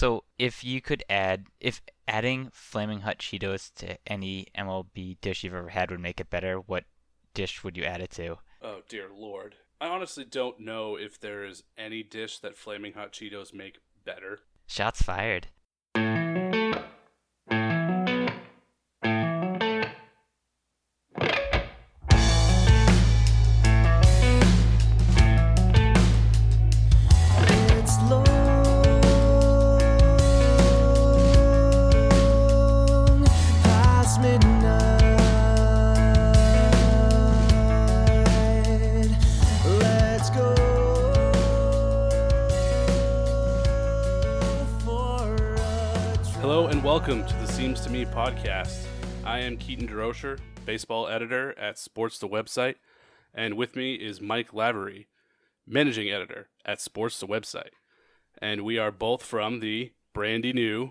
So if adding Flaming Hot Cheetos to any MLB dish you've ever had would make it better, what dish would you add it to? Oh, dear Lord. I honestly don't know if there is any dish that Flaming Hot Cheetos make better. Shots fired. It's long past midnight. Let's go for a drive. Hello and welcome to the Seems to Me podcast. I am Keaton DeRocher, baseball editor at Sports the Website, and with me is Mike Lavery, managing editor at Sports the Website. And we are both from the brandy new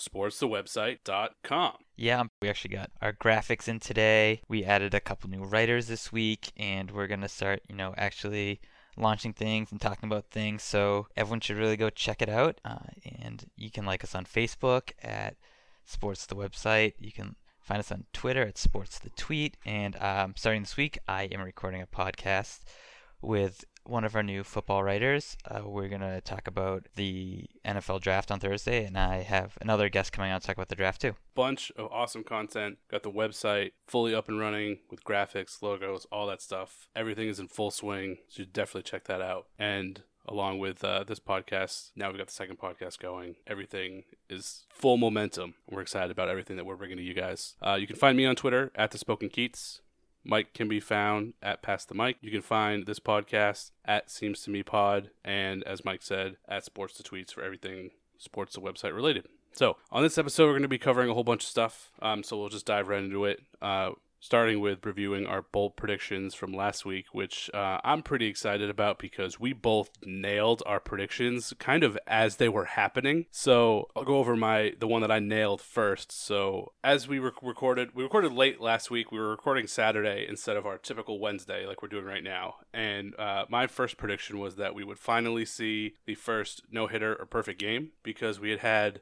sportsthewebsite.com. Yeah, we actually got our graphics in today. We added a couple new writers this week, and we're going to start, actually launching things and talking about things. So everyone should really go check it out. And you can like us on Facebook at Sports the Website. You can find us on Twitter at Sports the Tweet. And starting this week, I am recording a podcast with one of our new football writers. We're going to talk about the NFL draft on Thursday, and I have another guest coming on to talk about the draft too. Bunch of awesome content. Got the website fully up and running with graphics, logos, all that stuff. Everything is in full swing, so you should definitely check that out. And along with this podcast, now we've got the second podcast going. Everything is full momentum. We're excited about everything that we're bringing to you guys. You can find me on Twitter at The Spoken Keats. Mike can be found at Pass the Mic. You can find this podcast at Seems to Me Pod, and as Mike said, at Sports the Tweets for everything Sports the Website related. So on this episode, we're going to be covering a whole bunch of stuff. So we'll just dive right into it. Starting with reviewing our bold predictions from last week, which I'm pretty excited about because we both nailed our predictions kind of as they were happening. So I'll go over the one that I nailed first. So as we recorded late last week. We were recording Saturday instead of our typical Wednesday like we're doing right now. And my first prediction was that we would finally see the first no-hitter or perfect game because we had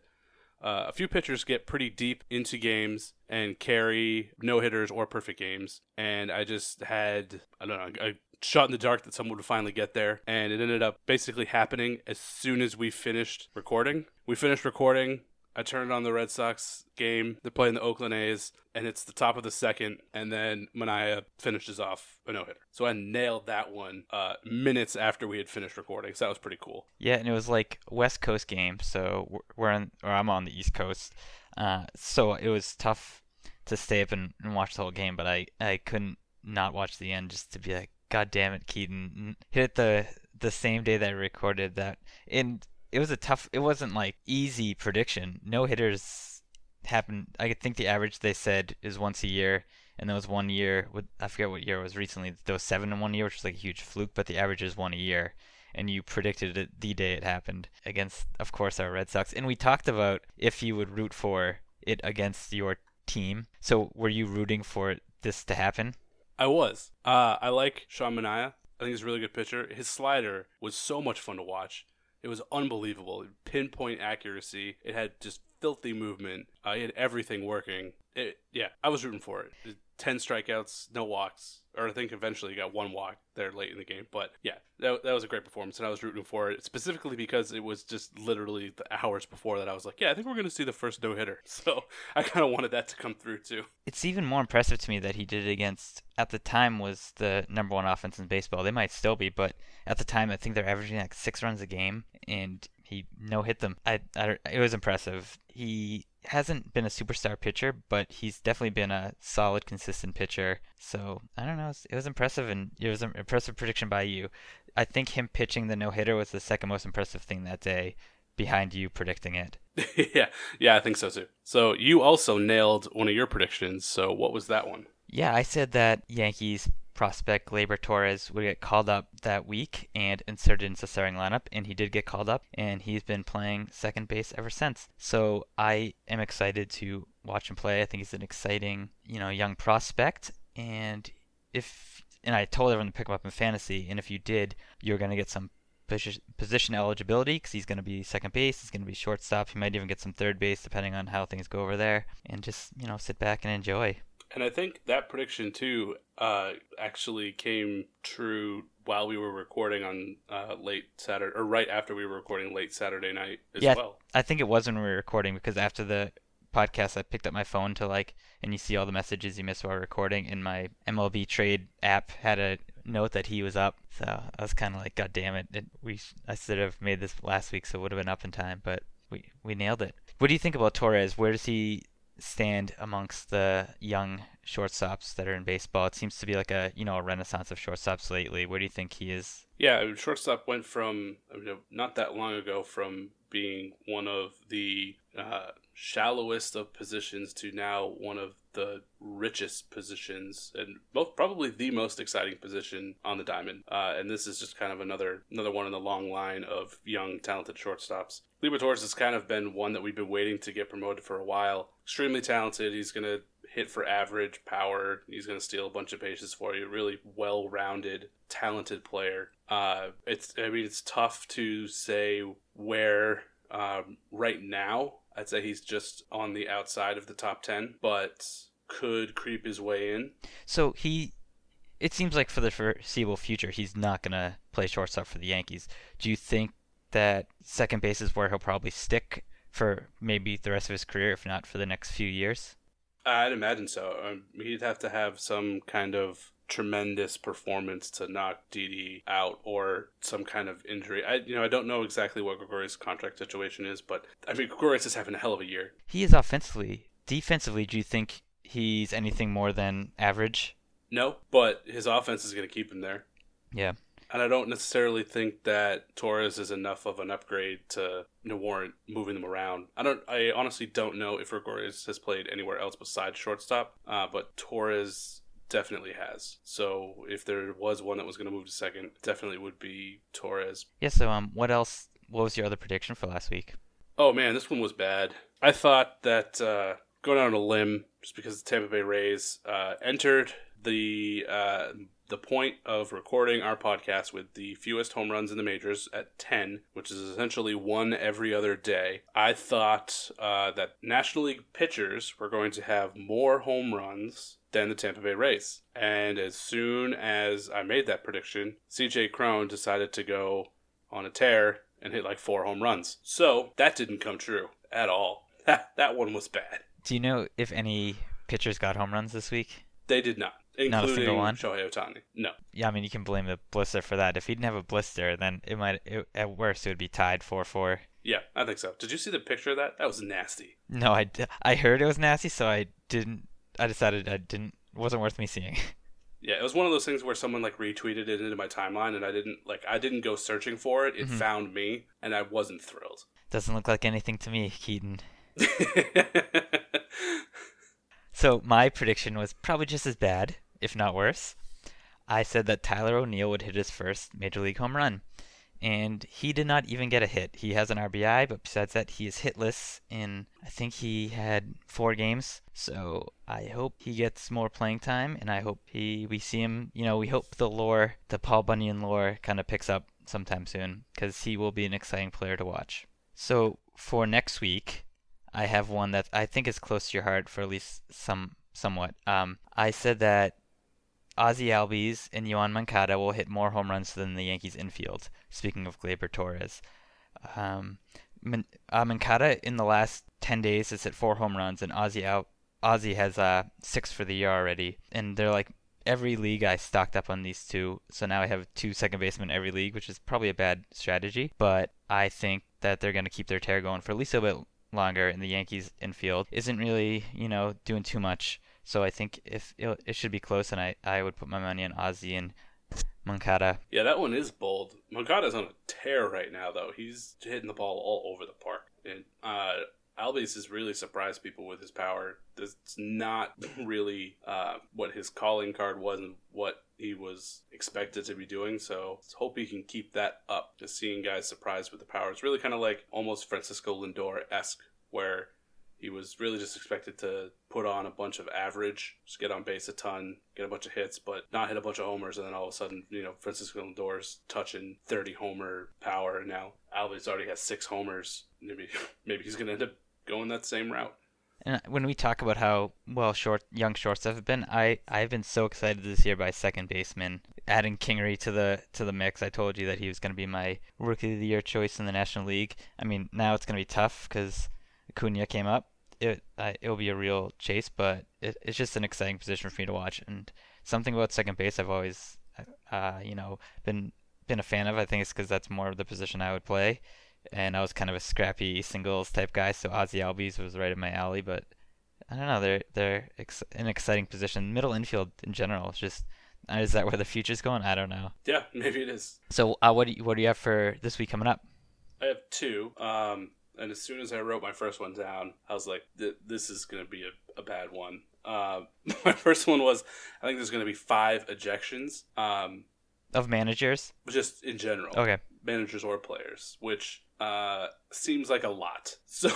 a few pitchers get pretty deep into games and carry no-hitters or perfect games. And I just had, a shot in the dark that someone would finally get there. And it ended up basically happening as soon as we finished recording. We finished recording. I turned on the Red Sox game. They're playing the Oakland A's, and it's the top of the second, and then Manaea finishes off a no-hitter. So I nailed that one minutes after we had finished recording, so that was pretty cool. Yeah, and it was like West Coast game, so I'm on the East Coast, so it was tough to stay up and watch the whole game, but I couldn't not watch the end just to be like, God damn it, Keaton, hit it the same day that I recorded that. And it wasn't like easy prediction. No hitters happen. I think the average they said is once a year, and there was 1 year, I forget what year it was recently, there was 7 in 1 year, which was like a huge fluke, but the average is one a year. And you predicted it the day it happened against, of course, our Red Sox. And we talked about if you would root for it against your team. So were you rooting for this to happen? I was. I like Sean Manaea. I think he's a really good pitcher. His slider was so much fun to watch. It was unbelievable. Pinpoint accuracy. It had just filthy movement. He had everything working. I was rooting for it. 10 strikeouts, no walks. Or I think eventually he got one walk there late in the game. But yeah, that was a great performance, and I was rooting for it specifically because it was just literally the hours before that I was like, yeah, I think we're going to see the first no-hitter. So I kind of wanted that to come through too. It's even more impressive to me that he did it against, at the time, was the number one offense in baseball. They might still be, but at the time I think they're averaging like 6 runs a game, and he no-hit them. It was impressive. He hasn't been a superstar pitcher, but he's definitely been a solid, consistent pitcher. So, I don't know. It was impressive, and it was an impressive prediction by you. I think him pitching the no-hitter was the second most impressive thing that day, behind you predicting it. Yeah, I think so too. So, you also nailed one of your predictions. So, what was that one? Yeah, I said that Yankees prospect Gleyber Torres would get called up that week and inserted into the starting lineup, and he did get called up, and he's been playing second base ever since. So I am excited to watch him play. I think he's an exciting, young prospect, and I told everyone to pick him up in fantasy, and if you did, you're going to get some position eligibility because he's going to be second base, he's going to be shortstop, he might even get some third base depending on how things go over there, and just sit back and enjoy. And I think that prediction too actually came true while we were recording on late Saturday, or right after we were recording late Saturday night as well. I think it was when we were recording, because after the podcast I picked up my phone to and you see all the messages you missed while recording, and my MLB trade app had a note that he was up, so I was kind of like, God damn it, I should have made this last week so it would have been up in time, but we nailed it. What do you think about Torres? Where does he stand amongst the young shortstops that are in baseball? It seems to be like a renaissance of shortstops lately. Where do you think he is? Yeah, shortstop went from not that long ago from being one of the shallowest of positions to now one of the richest positions, and probably the most exciting position on the diamond. And this is just kind of another one in the long line of young, talented shortstops. Gleyber Torres has kind of been one that we've been waiting to get promoted for a while. Extremely talented. He's going to hit for average power. He's going to steal a bunch of bases for you. Really well-rounded, talented player. It's tough to say where right now. I'd say he's just on the outside of the top 10, but could creep his way in. So it seems like for the foreseeable future, he's not going to play shortstop for the Yankees. Do you think that second base is where he'll probably stick for maybe the rest of his career, if not for the next few years? I'd imagine so. He'd have to have some kind of tremendous performance to knock Didi out, or some kind of injury. I don't know exactly what Gregorius' contract situation is, but Gregorius is having a hell of a year. He is offensively. Defensively, do you think he's anything more than average? No, but his offense is going to keep him there. Yeah. And I don't necessarily think that Torres is enough of an upgrade to warrant moving them around. I honestly don't know if Gregorius has played anywhere else besides shortstop, but Torres definitely has. So if there was one that was going to move to second, definitely would be Torres. Yeah, so what else? What was your other prediction for last week? Oh man, this one was bad. I thought that going out on a limb, just because the Tampa Bay Rays entered the point of recording our podcast with the fewest home runs in the majors at 10, which is essentially one every other day. I thought that National League pitchers were going to have more home runs than the Tampa Bay Rays. And as soon as I made that prediction, CJ Cron decided to go on a tear and hit like 4 home runs. So that didn't come true at all. That one was bad. Do you know if any pitchers got home runs this week? They did not. Including not a single one? Shohei Ohtani. No. Yeah, you can blame the blister for that. If he didn't have a blister, then at worst it would be tied 4-4. Yeah, I think so. Did you see the picture of that? That was nasty. No, I heard it was nasty, so I decided it wasn't worth me seeing. Yeah, it was one of those things where someone retweeted it into my timeline, and I didn't go searching for it. It found me, and I wasn't thrilled. Doesn't look like anything to me, Keaton. So my prediction was probably just as bad, if not worse. I said that Tyler O'Neill would hit his first Major League home run, and he did not even get a hit. He has an RBI, but besides that, he is hitless in, I think he had 4 games. So I hope he gets more playing time, and I hope we see him, we hope the Paul Bunyan lore kind of picks up sometime soon, because he will be an exciting player to watch. So for next week, I have one that I think is close to your heart for at least somewhat. I said that Ozzie Albies and Yoan Moncada will hit more home runs than the Yankees infield. Speaking of Gleyber Torres, Moncada in the last 10 days has hit 4 home runs, and Ozzie has 6 for the year already. And they're every league I stocked up on these two, so now I have 2 second basemen every league, which is probably a bad strategy. But I think that they're going to keep their tear going for at least a bit longer, and the Yankees infield isn't really, doing too much. So I think if it should be close, and I would put my money on Ozzie and Moncada. Yeah, that one is bold. Moncada's on a tear right now, though. He's hitting the ball all over the park. And Albies has really surprised people with his power. That's not really what his calling card was and what he was expected to be doing. So let's hope he can keep that up. Just seeing guys surprised with the power. It's really kind of like almost Francisco Lindor-esque, where He was really just expected to put on a bunch of average, just get on base a ton, get a bunch of hits, but not hit a bunch of homers. And then all of a sudden, Francisco Lindor's touching 30 homer power. And now Alves already has 6 homers. Maybe he's going to end up going that same route. And when we talk about how well young shortstop have been, I've been so excited this year by second baseman. Adding Kingery to the mix, I told you that he was going to be my Rookie of the Year choice in the National League. I mean, now it's going to be tough because Acuna came up. It'll be a real chase, but it's just an exciting position for me to watch. And something about second base I've always, been a fan of. I think it's because that's more of the position I would play. And I was kind of a scrappy singles type guy, so Ozzy Albies was right in my alley. But I don't know, they're an exciting position. Middle infield in general, it's just is that where the future's going? I don't know. Yeah, maybe it is. So what do you have for this week coming up? I have 2. And as soon as I wrote my first one down, I was like, this is going to be a bad one. My first one was, I think there's going to be 5 ejections. Of managers? Just in general. Okay. Managers or players, which seems like a lot. So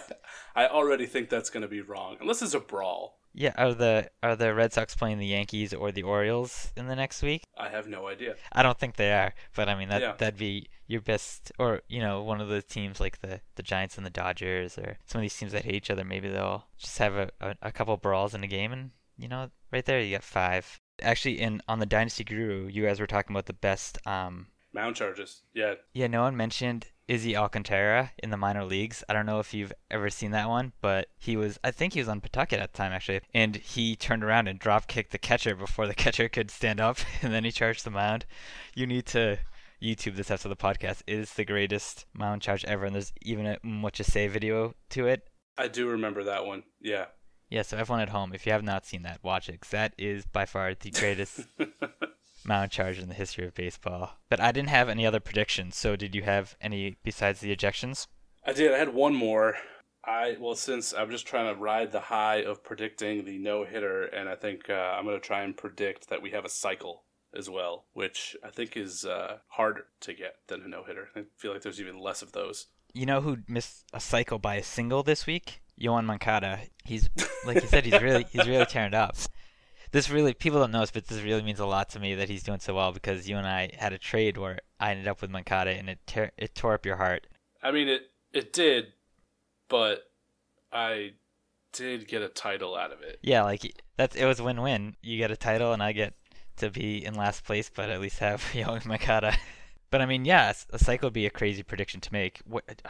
I already think that's going to be wrong, unless it's a brawl. Yeah, are the Red Sox playing the Yankees or the Orioles in the next week? I have no idea. I don't think they are, but I mean Yeah. that'd be your best, or one of the teams like the Giants and the Dodgers, or some of these teams that hate each other. Maybe they'll just have a couple brawls in a game, and right there you got 5. Actually, on the Dynasty Guru, you guys were talking about the best. Mound charges. Yeah. Yeah, no one mentioned Izzy Alcantara in the minor leagues. I don't know if you've ever seen that one, but I think he was on Pawtucket at the time, actually. And he turned around and drop kicked the catcher before the catcher could stand up, and then he charged the mound. You need to YouTube this after the podcast. It is the greatest mound charge ever, and there's even a What You Say video to it. I do remember that one. Yeah. Yeah, so everyone at home, if you have not seen that, watch it, 'cause that is by far the greatest mound charge in the history of baseball. But I didn't have any other predictions, so did you have any besides the ejections? I did. I had one more. Since I'm just trying to ride the high of predicting the no-hitter, and I think I'm going to try and predict that we have a cycle as well, which I think is harder to get than a no-hitter. I feel like there's even less of those. You know who missed a cycle by a single this week? Yohan Moncada. He's, like you said, he's really tearing it up. This really, people don't know this, but this really means a lot to me that he's doing so well, because you and I had a trade where I ended up with Moncada, and it tore up your heart. I mean, it did, but I did get a title out of it. Yeah, it was win-win. You get a title, and I get to be in last place, but at least have Yohan Moncada. But I mean, yeah, a cycle would be a crazy prediction to make.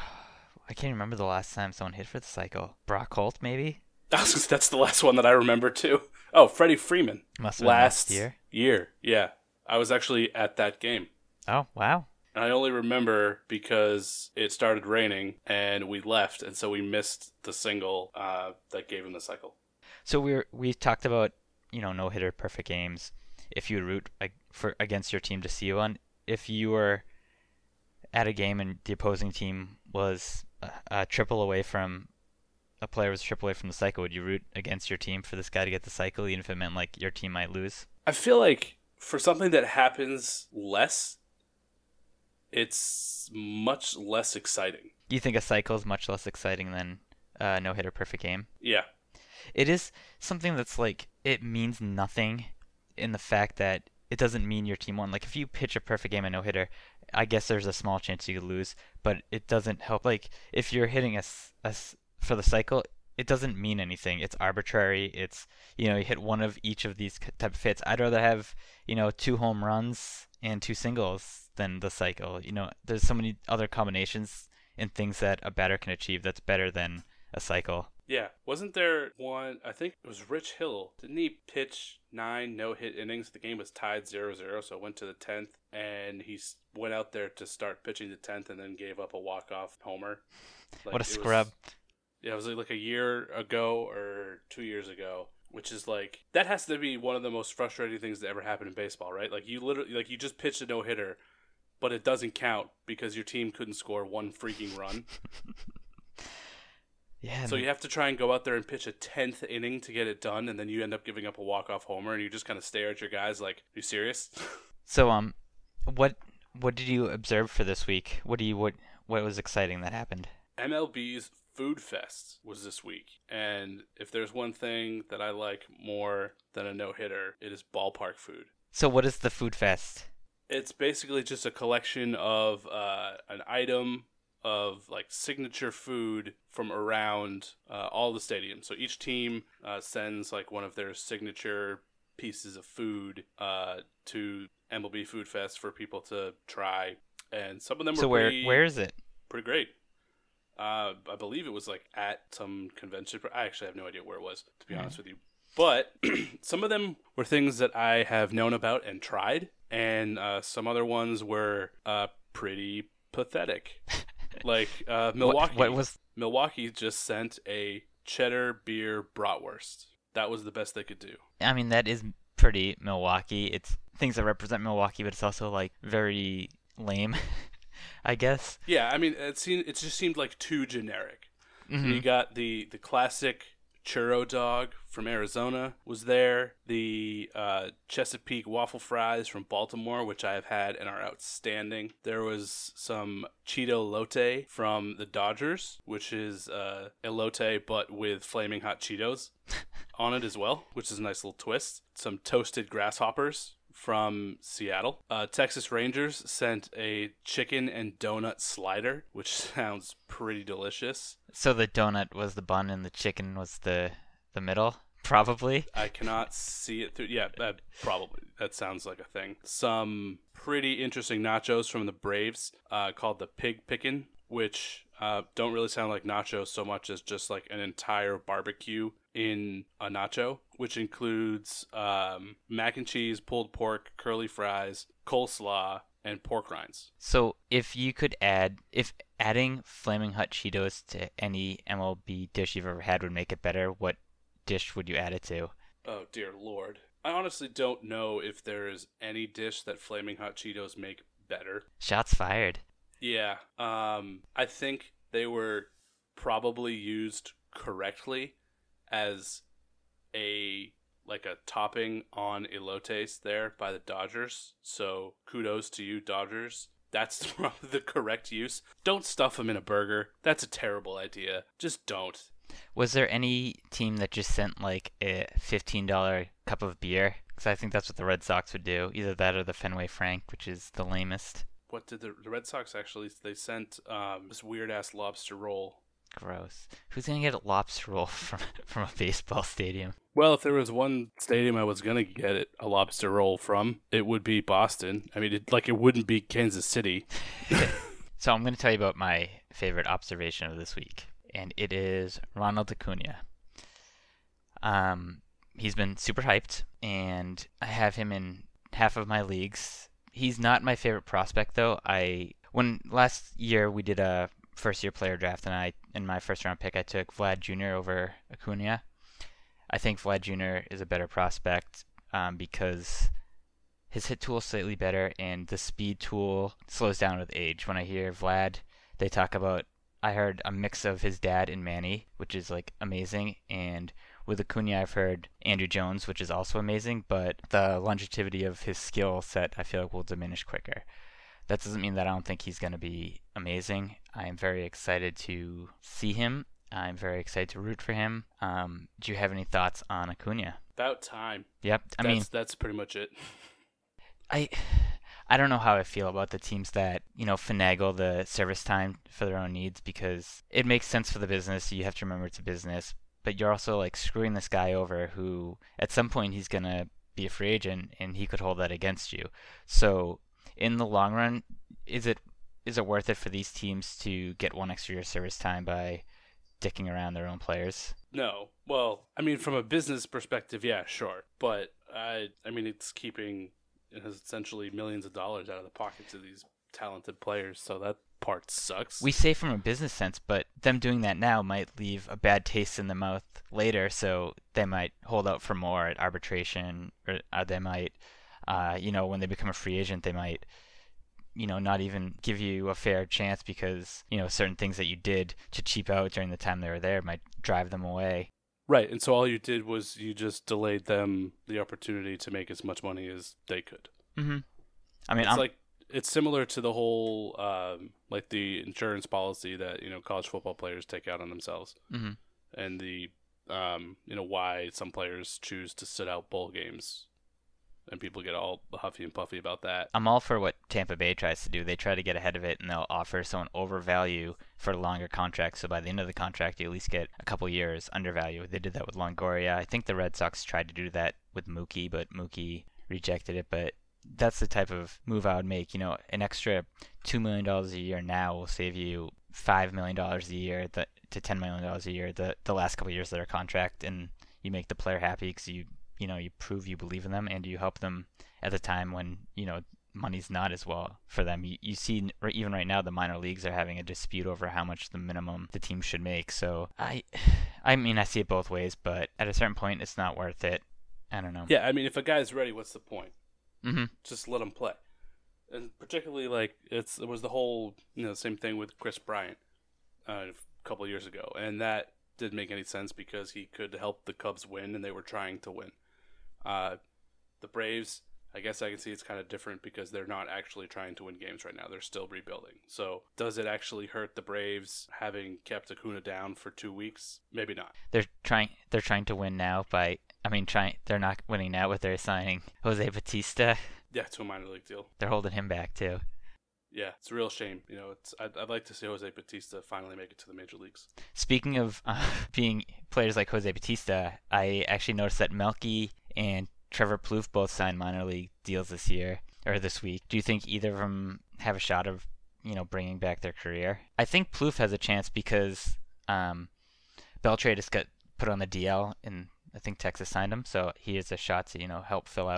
I can't remember the last time someone hit for the cycle. Brock Holt, maybe? That's the last one that I remember, too. Oh, Freddie Freeman. Must have been last year. Yeah. I was actually at that game. Oh, wow. And I only remember because it started raining, and we left, and so we missed the single that gave him the cycle. So we talked about, no-hitter, perfect games. If you would root against your team to see one. If you were at a game and the opposing team was a triple away from a player was a triple away from the cycle, would you root against your team for this guy to get the cycle, even if it meant like your team might lose? I feel like for something that happens less, it's much less exciting. Do you think a cycle is much less exciting than a no-hitter perfect game? Yeah. It is something that's like, it means nothing in the fact that it doesn't mean your team won. Like, if you pitch a perfect game and no-hitter, I guess there's a small chance you could lose, but it doesn't help. Like, if you're hitting for the cycle, it doesn't mean anything. It's arbitrary. It's, you hit one of each of these type of hits. I'd rather have, 2 home runs and 2 singles than the cycle. There's so many other combinations and things that a batter can achieve that's better than a cycle. Yeah. Wasn't there one, I think it was Rich Hill. Didn't he pitch 9 no-hit innings? The game was tied 0-0, so it went to the 10th, and he went out there to start pitching the 10th and then gave up a walk-off homer. What a scrub. It was like a year ago or 2 years ago, which is like, that has to be one of the most frustrating things that ever happened in baseball, right? Like, you literally, like, you just pitched a no-hitter, but it doesn't count because your team couldn't score one freaking run. Yeah. So you have to try and go out there and pitch a 10th inning to get it done, and then you end up giving up a walk-off homer, and you just kind of stare at your guys like, are you serious? So, what did you observe for this week? What was exciting that happened? MLB's Food Fest was this week. And if there's one thing that I like more than a no-hitter, it is ballpark food. So what is the Food Fest? It's basically just a collection of an item of like signature food from around all the stadiums. So each team sends like one of their signature pieces of food to MLB Food Fest for people to try. And some of them So were where is it? pretty great. I believe it was like at some convention. I actually have no idea where it was, to be honest with you. But some of them were things that I have known about and tried, and some other ones were pretty pathetic. Like Milwaukee. What was? Milwaukee just sent a cheddar beer bratwurst. That was the best they could do. I mean, that is pretty Milwaukee. It's things that represent Milwaukee, but it's also like very lame, I guess. Yeah, I mean, it just seemed like too generic. Mhm. You got the classic churro dog from Arizona was there. The Chesapeake waffle fries from Baltimore, which I have had and are outstanding. There was some Cheeto Lotte from the Dodgers, which is elote but with flaming hot Cheetos on it as well, which is a nice little twist. Some toasted grasshoppers from Seattle. Texas Rangers sent a chicken and donut slider, which sounds pretty delicious. So the donut was the bun and the chicken was the middle, probably. I cannot see it through. Yeah, probably. That sounds like a thing. Some pretty interesting nachos from the Braves called the Pig Pickin', which don't really sound like nachos so much as just like an entire barbecue in a nacho, which includes mac and cheese, pulled pork, curly fries, coleslaw, and pork rinds. So if adding Flaming Hot Cheetos to any MLB dish you've ever had would make it better, what dish would you add it to? Oh, dear Lord. I honestly don't know if there is any dish that Flaming Hot Cheetos make better. Shots fired. Yeah. I think they were probably used correctly as a topping on elotes there by the Dodgers. So kudos to you, Dodgers. That's probably the correct use. Don't stuff them in a burger. That's a terrible idea. Just don't. Was there any team that just sent like a $15 cup of beer? Because I think that's what the Red Sox would do. Either that or the Fenway Frank, which is the lamest. What did the Red Sox actually? They sent this weird ass lobster roll. Gross. Who's gonna get a lobster roll from a baseball stadium? Well, if there was one stadium I was gonna get a lobster roll from, it would be Boston. I mean, it wouldn't be Kansas City. So I'm gonna tell you about my favorite observation of this week, and it is Ronald Acuna. He's been super hyped, and I have him in half of my leagues. He's not my favorite prospect though. When last year we did a first year player draft, and in my first round pick I took Vlad Jr. over Acuna. I think Vlad Jr. is a better prospect because his hit tool is slightly better and the speed tool slows down with age. When I hear Vlad, I heard a mix of his dad and Manny, which is like amazing, and with Acuna I've heard Andrew Jones, which is also amazing, but the longevity of his skill set I feel like will diminish quicker. That doesn't mean that I don't think he's going to be amazing. I am very excited to see him. I'm very excited to root for him. Do you have any thoughts on Acuna? About time. Yep. That's pretty much it. I don't know how I feel about the teams that, finagle the service time for their own needs, because it makes sense for the business. You have to remember it's a business, but you're also like screwing this guy over who at some point he's going to be a free agent and he could hold that against you. So in the long run, is it worth it for these teams to get one extra year service time by dicking around their own players? No. Well, I mean, from a business perspective, yeah, sure. But I mean, it's keeping essentially millions of dollars out of the pockets of these talented players, so that part sucks. We say from a business sense, but them doing that now might leave a bad taste in the mouth later, so they might hold out for more at arbitration, or they might, when they become a free agent, they might, not even give you a fair chance because, certain things that you did to cheap out during the time they were there might drive them away. Right, and so all you did was you just delayed them the opportunity to make as much money as they could. Mm-hmm. I mean, it's similar to the whole like the insurance policy that college football players take out on themselves, Hmm. and the why some players choose to sit out bowl games, and people get all huffy and puffy about that. I'm all for what Tampa Bay tries to do. They try to get ahead of it, and they'll offer someone overvalue for a longer contract. So by the end of the contract, you at least get a couple years undervalue. They did that with Longoria. I think the Red Sox tried to do that with Mookie, but Mookie rejected it. But that's the type of move I would make. An extra $2 million a year now will save you $5 million a year to $10 million a year the last couple of years of their contract, and you make the player happy because you prove you believe in them, and you help them at the time when money's not as well for them. You see, even right now, the minor leagues are having a dispute over how much the minimum the team should make. So I mean, I see it both ways, but at a certain point, it's not worth it. I don't know. Yeah, I mean, if a guy's ready, what's the point? Mm-hmm. Just let him play. And particularly, like, it was the whole, same thing with Chris Bryant a couple of years ago. And that didn't make any sense because he could help the Cubs win, and they were trying to win. The Braves, I guess I can see it's kind of different because they're not actually trying to win games right now. They're still rebuilding. So does it actually hurt the Braves having kept Acuna down for 2 weeks? Maybe not. They're trying to win now they're not winning now, but they're signing Jose Batista. Yeah, to a minor league deal. They're holding him back too. Yeah, it's a real shame. I'd like to see Jose Batista finally make it to the major leagues. Speaking of being players like Jose Batista, I actually noticed that Melky and Trevor Plouffe both signed minor league deals this week. Do you think either of them have a shot of, bringing back their career? I think Plouffe has a chance because Beltre just got put on the DL, and I think Texas signed him, so he has a shot to, help fill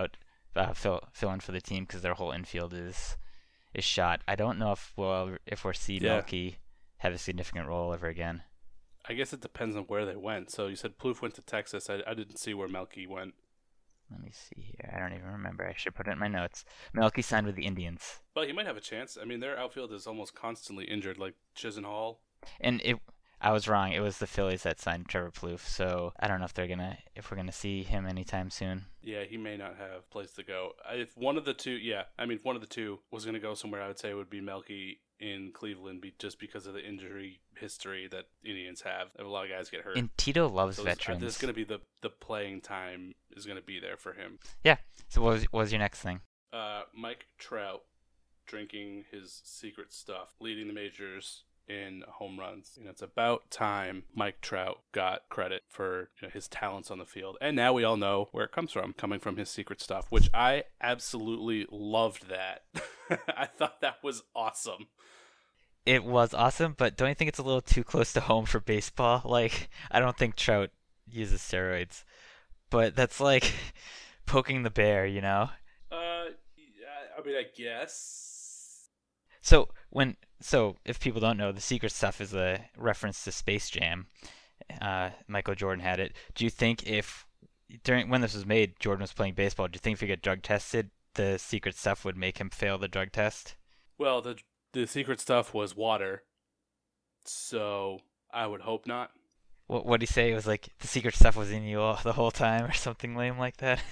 in for the team because their whole infield is shot. I don't know if we'll see Melky have a significant role ever again. I guess it depends on where they went. So you said Plouffe went to Texas. I didn't see where Melky went. Let me see here. I don't even remember. I should put it in my notes. Melky signed with the Indians. Well, he might have a chance. I mean, their outfield is almost constantly injured, like Chisenhall. And I was wrong. It was the Phillies that signed Trevor Plouffe. So I don't know if we're gonna see him anytime soon. Yeah, he may not have a place to go. If one of the two was gonna go somewhere, I would say it would be Melky in Cleveland, just because of the injury history that Indians have. A lot of guys get hurt. And Tito loves so veterans. There's gonna be the playing time is gonna be there for him. Yeah. So what was your next thing? Mike Trout drinking his secret stuff, leading the majors in home runs. It's about time Mike Trout got credit for his talents on the field. And now we all know where it comes from, coming from his secret stuff, which I absolutely loved that. I thought that was awesome. It was awesome, but don't you think it's a little too close to home for baseball? Like, I don't think Trout uses steroids, but that's like poking the bear, Yeah, I mean, I guess. So if people don't know, the secret stuff is a reference to Space Jam. Michael Jordan had it. Do you think when this was made, Jordan was playing baseball, do you think if he got drug tested, the secret stuff would make him fail the drug test? Well, the secret stuff was water, so I would hope not. What'd he say? It was like the secret stuff was in you the whole time, or something lame like that.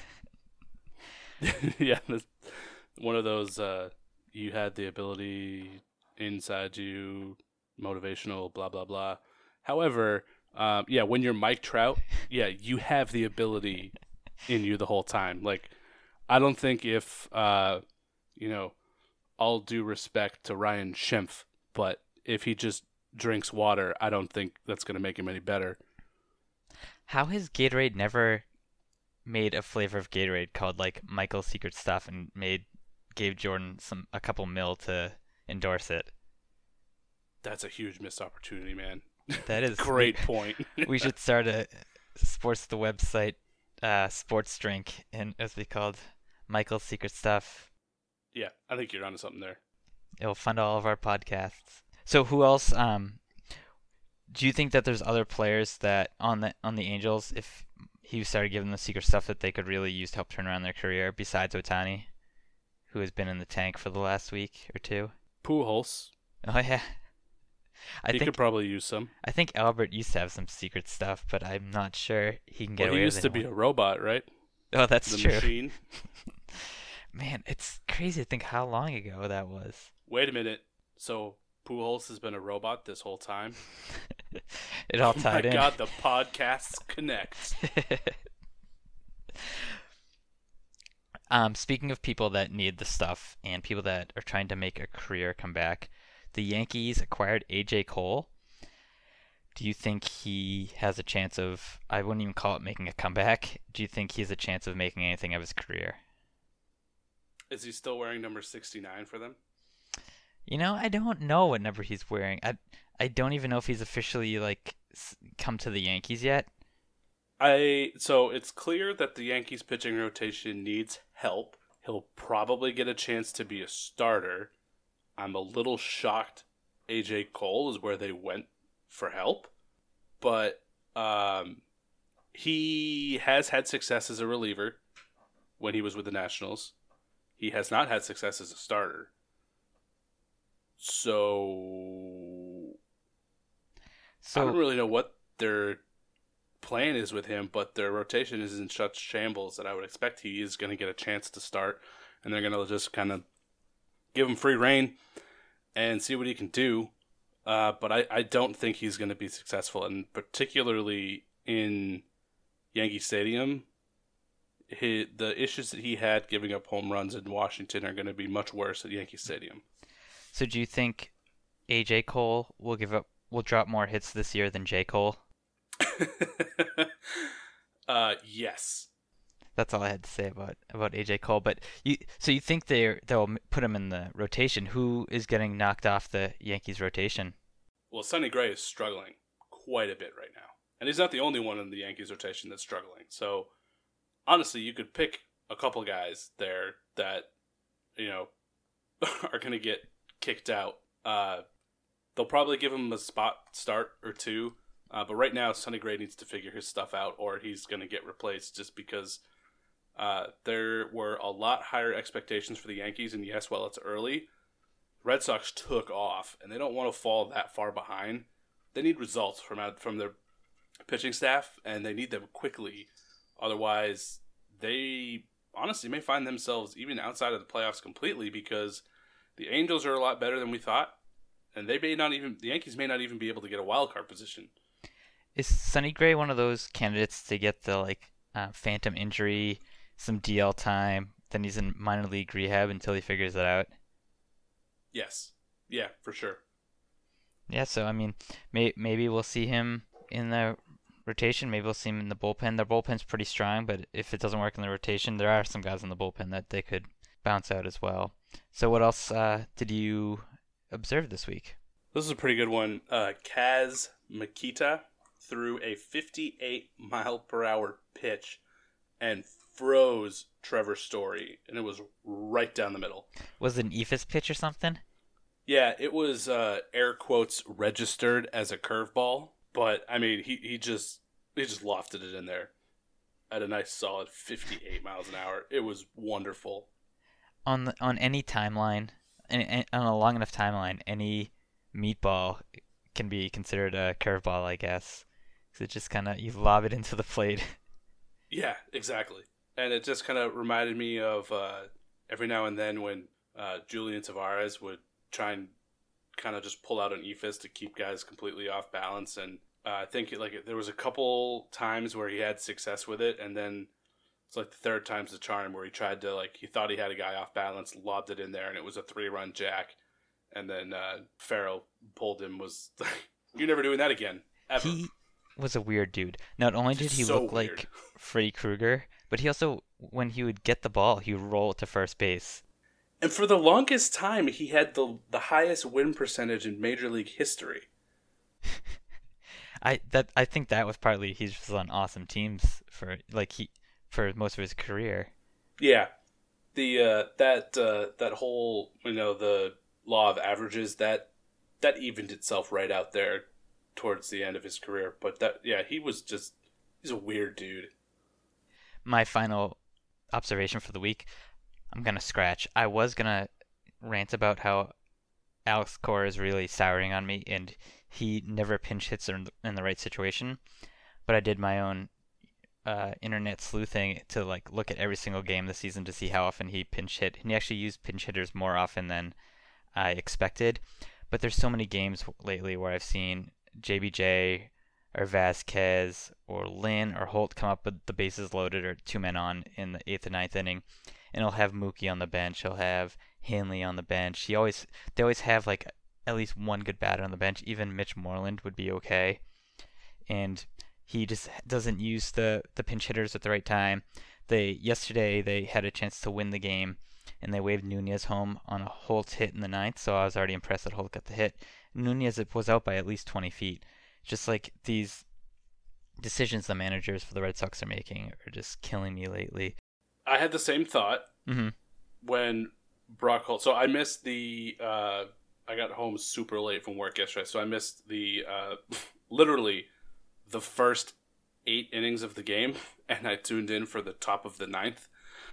Yeah, one of those. You had the ability inside you, motivational, blah, blah, blah. However, when you're Mike Trout, you have the ability in you the whole time. Like, I don't think if, all due respect to Ryan Schimpf, but if he just drinks water, I don't think that's going to make him any better. How has Gatorade never made a flavor of Gatorade called, like, Michael's Secret Stuff and gave Jordan a couple mil to endorse it? That's a huge missed opportunity, man. That is great point. We should start the website sports drink, and it'll be called Michael's Secret Stuff. Yeah, I think you're onto something there. It'll fund all of our podcasts. So who else? Do you think that there's other players that on the Angels, if he started giving the secret stuff, that they could really use to help turn around their career besides Ohtani, who has been in the tank for the last week or two? Pujols. Oh yeah. He could probably use some. I think Albert used to have some secret stuff, but I'm not sure he can get away with it. He used to be a robot, right? Oh, that's the true. Machine. Man, it's crazy to think how long ago that was. Wait a minute. So Pujols has been a robot this whole time? It all Oh my tied in. God, the podcasts connect. Speaking of people that need the stuff and people that are trying to make a career come back, the Yankees acquired AJ Cole. Do you think he has a chance of, I wouldn't even call it making a comeback. Do you think he has a chance of making anything of his career? Is he still wearing number 69 for them? I don't know what number he's wearing. I don't even know if he's officially come to the Yankees yet. So it's clear that the Yankees pitching rotation needs help. He'll probably get a chance to be a starter. I'm a little shocked AJ Cole is where they went for help, but he has had success as a reliever when he was with the Nationals. He has not had success as a starter. So I don't really know what their plan is with him, but their rotation is in such shambles that I would expect he is going to get a chance to start, and they're going to just kind of give him free reign and see what he can do. But I don't think he's going to be successful, and particularly in Yankee Stadium, the issues that he had giving up home runs in Washington are going to be much worse at Yankee Stadium. So do you think AJ Cole will drop more hits this year than J. Cole? Yes. That's all I had to say about AJ Cole. But you think they'll put him in the rotation? Who is getting knocked off the Yankees rotation? Well, Sonny Gray is struggling quite a bit right now, and he's not the only one in the Yankees rotation that's struggling. So honestly, you could pick a couple guys there that are going to get kicked out. They'll probably give him a spot start or two. But right now, Sonny Gray needs to figure his stuff out, or he's going to get replaced just because there were a lot higher expectations for the Yankees. And yes, while it's early, Red Sox took off, and they don't want to fall that far behind. They need results from their pitching staff, and they need them quickly. Otherwise, they honestly may find themselves even outside of the playoffs completely because the Angels are a lot better than we thought, and the Yankees may not even be able to get a wild card position. Is Sonny Gray one of those candidates to get the phantom injury, some DL time, then he's in minor league rehab until he figures it out? Yes. Yeah, for sure. Yeah, so I mean, maybe we'll see him in the rotation. Maybe we'll see him in the bullpen. Their bullpen's pretty strong, but if it doesn't work in the rotation, there are some guys in the bullpen that they could bounce out as well. So what else did you observe this week? This is a pretty good one. Kaz Makita threw a 58-mile-per-hour pitch and froze Trevor Story, and it was right down the middle. Was it an eephus pitch or something? Yeah, it was air quotes registered as a curveball, but I mean he just lofted it in there at a nice solid 58 miles an hour. It was wonderful. On any timeline, on a long enough timeline, any meatball can be considered a curveball, I guess. So it just kind of, you lob it into the plate. Yeah, exactly. And it just kind of reminded me of every now and then when Julian Tavares would try and kind of just pull out an eephus to keep guys completely off balance. And I think there was a couple times where he had success with it, and then it's like the third time's the charm where he tried to, he thought he had a guy off balance, lobbed it in there, and it was a 3-run jack. And then Farrell pulled him, was like, "You're never doing that again, ever." He was a weird dude. Not only did he look like Freddy Krueger, but he also, when he would get the ball, he would roll it to first base. And for the longest time, he had the highest win percentage in Major League history. I think that was partly he's just on awesome teams for most of his career. Yeah, that whole the law of averages that evened itself right out there towards the end of his career. But he's a weird dude. My final observation for the week, I'm gonna scratch. I was gonna rant about how Alex Cora is really souring on me, and he never pinch hits in the right situation. But I did my own internet sleuthing to like look at every single game this season to see how often he pinch hit. And he actually used pinch hitters more often than I expected. But there's so many games lately where I've seen JBJ or Vasquez or Lynn or Holt come up with the bases loaded or two men on in the eighth and ninth inning, and he'll have Mookie on the bench. He'll have Hanley on the bench. They always have like at least one good batter on the bench. Even Mitch Moreland would be okay, and he just doesn't use the pinch hitters at the right time. Yesterday they had a chance to win the game, and they waved Nunez home on a Holt hit in the ninth. So I was already impressed that Holt got the hit. Nunez was out by at least 20 feet. Just like these decisions the managers for the Red Sox are making are just killing me lately. I had the same thought Mm-hmm. when Brock Holt. So I missed the. I got home super late from work yesterday, so I missed the literally the first 8 innings of the game, and I tuned in for the top of the ninth.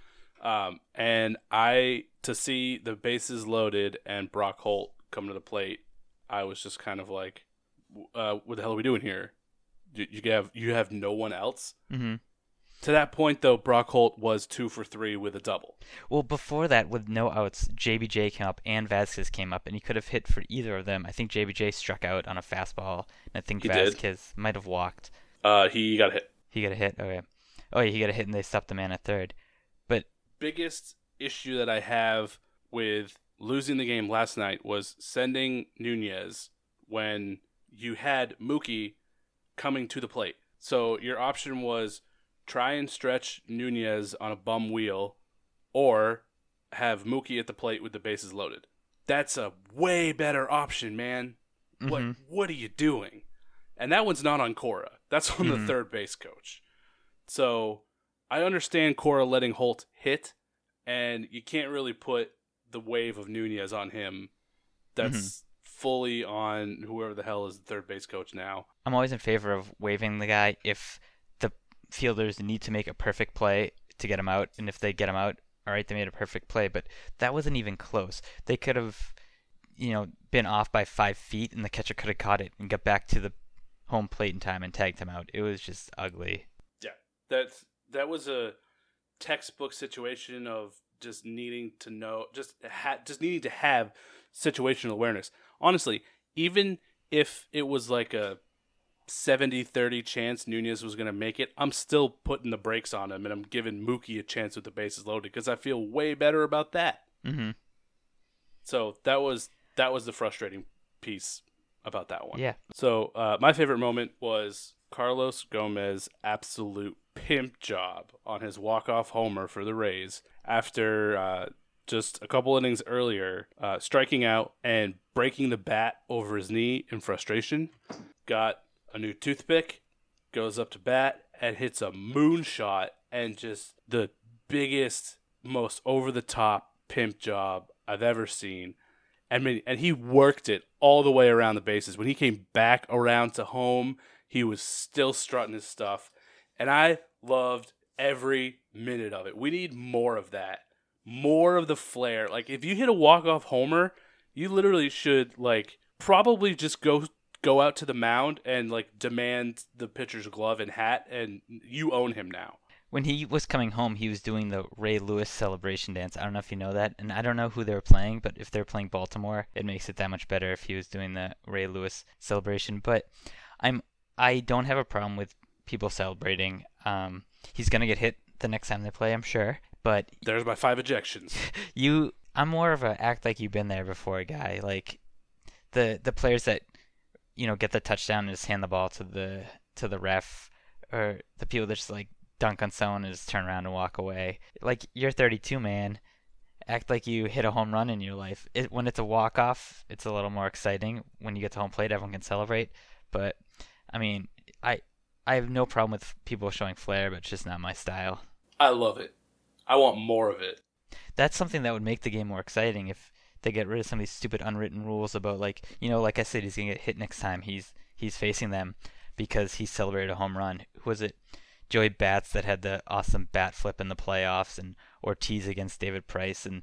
And to see the bases loaded and Brock Holt come to the plate, I was just kind of like, what the hell are we doing here? You have no one else? Mm-hmm. To that point, though, Brock Holt was 2 for 3 with a double. Well, before that, with no outs, JBJ came up and Vasquez came up, and he could have hit for either of them. I think JBJ struck out on a fastball, and I think He Vasquez might have walked. He got hit. He got a hit. Okay. Oh, yeah, he got a hit, and they stopped the man at third. But Biggest issue that I have with losing the game last night was sending Nunez when you had Mookie coming to the plate. So your option was try and stretch Nunez on a bum wheel or have Mookie at the plate with the bases loaded. That's a way better option, man. Mm-hmm. What are you doing? And that one's not on Cora. That's on the third base coach. So I understand Cora letting Holt hit, and you can't really put the wave of Nunez on him. That's fully on whoever the hell is the third base coach now. I'm always in favor of waiving the guy if the fielders need to make a perfect play to get him out, and if they get him out, all right, they made a perfect play, but that wasn't even close. They could have, been off by 5 feet, and the catcher could have caught it and got back to the home plate in time and tagged him out. It was just ugly. Yeah, that was a textbook situation of just needing to know, just needing to have situational awareness. Honestly, even if it was like a 70-30 chance Nunez was going to make it, I'm still putting the brakes on him, and I'm giving Mookie a chance with the bases loaded because I feel way better about that. Mm-hmm. So that was the frustrating piece about that one. Yeah. So my favorite moment was Carlos Gomez absolute pimp job on his walk-off homer for the Rays after just a couple innings earlier, striking out and breaking the bat over his knee in frustration. Got a new toothpick, goes up to bat, and hits a moonshot, and just the biggest, most over-the-top pimp job I've ever seen. And he worked it all the way around the bases. When he came back around to home, he was still strutting his stuff. And I loved every minute of it. We need more of that. More of the flair. Like, if you hit a walk-off homer, you literally should, probably just go out to the mound and, demand the pitcher's glove and hat, and you own him now. When he was coming home, he was doing the Ray Lewis celebration dance. I don't know if you know that, and I don't know who they were playing, but if they're playing Baltimore, it makes it that much better if he was doing the Ray Lewis celebration. But I don't have a problem with people celebrating. He's gonna get hit the next time they play, I'm sure. But there's my 5 ejections. I'm more of a act like you've been there before guy. Like the players that get the touchdown and just hand the ball to the ref, or the people that just dunk on someone and just turn around and walk away. Like, you're 32, man. Act like you hit a home run in your life. When it's a walk-off, it's a little more exciting. When you get to home plate, everyone can celebrate. But, I mean, I have no problem with people showing flair, but it's just not my style. I love it. I want more of it. That's something that would make the game more exciting if they get rid of some of these stupid unwritten rules about, like I said, he's going to get hit next time he's facing them because he celebrated a home run. Who was it? Joey Bats that had the awesome bat flip in the playoffs, and Ortiz against David Price, and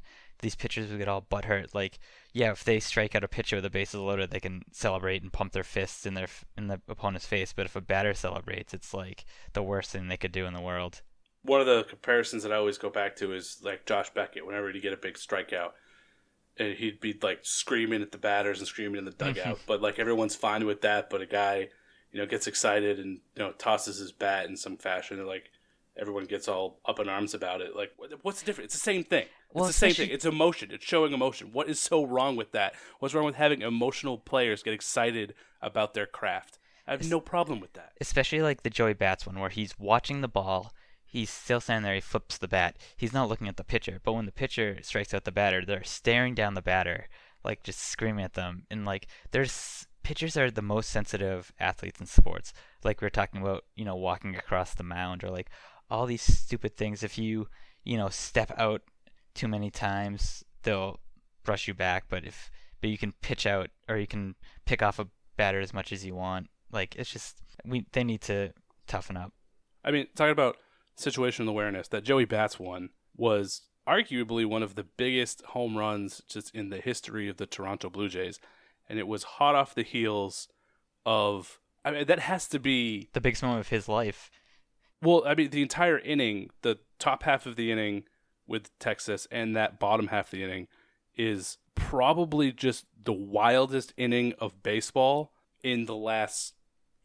these pitchers would get all butthurt. Like, yeah, if they strike out a pitcher with the bases loaded, they can celebrate and pump their fists in the opponent's face. But if a batter celebrates, it's like the worst thing they could do in the world. One of the comparisons that I always go back to is like Josh Beckett. Whenever he'd get a big strikeout, and he'd be like screaming at the batters and screaming in the dugout. But like everyone's fine with that. But a guy, gets excited and tosses his bat in some fashion, and like everyone gets all up in arms about it. Like, what's the difference? It's the same thing. Well, it's the same thing. It's emotion. It's showing emotion. What is so wrong with that? What's wrong with having emotional players get excited about their craft? I have no problem with that. Especially like the Joey Bats one, where he's watching the ball. He's still standing there. He flips the bat. He's not looking at the pitcher. But when the pitcher strikes out the batter, they're staring down the batter, like just screaming at them. And like, pitchers are the most sensitive athletes in sports. Like we were talking about, walking across the mound or like all these stupid things. If you, step out too many times, they'll brush you back. But you can pitch out or you can pick off a batter as much as you want. Like it's just they need to toughen up. I mean, talking about situational awareness, that Joey Bats one was arguably one of the biggest home runs just in the history of the Toronto Blue Jays, and it was hot off the heels of. I mean, that has to be the biggest moment of his life. Well, I mean, the entire inning, the top half of the inning with Texas and that bottom half of the inning is probably just the wildest inning of baseball in the last